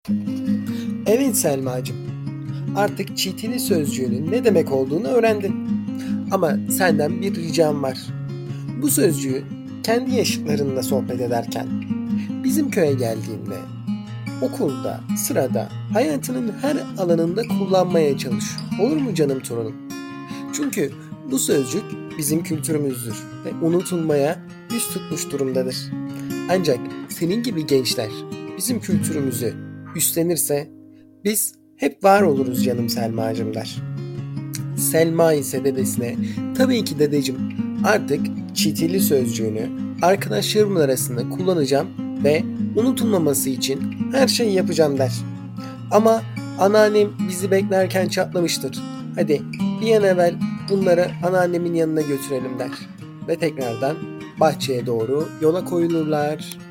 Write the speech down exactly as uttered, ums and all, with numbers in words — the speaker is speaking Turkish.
Evet Selmacığım, artık çitili sözcüğünün ne demek olduğunu öğrendin. Ama senden bir ricam var. Bu sözcüğü kendi yaşıtlarınla sohbet ederken, bizim köye geldiğinde, okulda, sırada, hayatının her alanında kullanmaya çalış. Olur mu canım torunum? Çünkü bu sözcük bizim kültürümüzdür ve unutulmaya yüz tutmuş durumdadır. Ancak senin gibi gençler bizim kültürümüzü üstlenirse biz hep var oluruz canım Selma'cığım der. Selma ise dedesine, tabii ki dedeciğim, artık çitili sözcüğünü arkadaşlarımın arasında kullanacağım ve unutulmaması için her şeyi yapacağım der. Ama anneannem bizi beklerken çatlamıştır. Hadi bir an evvel bunları anneannemin yanına götürelim der. Ve tekrardan bahçeye doğru yola koyulurlar.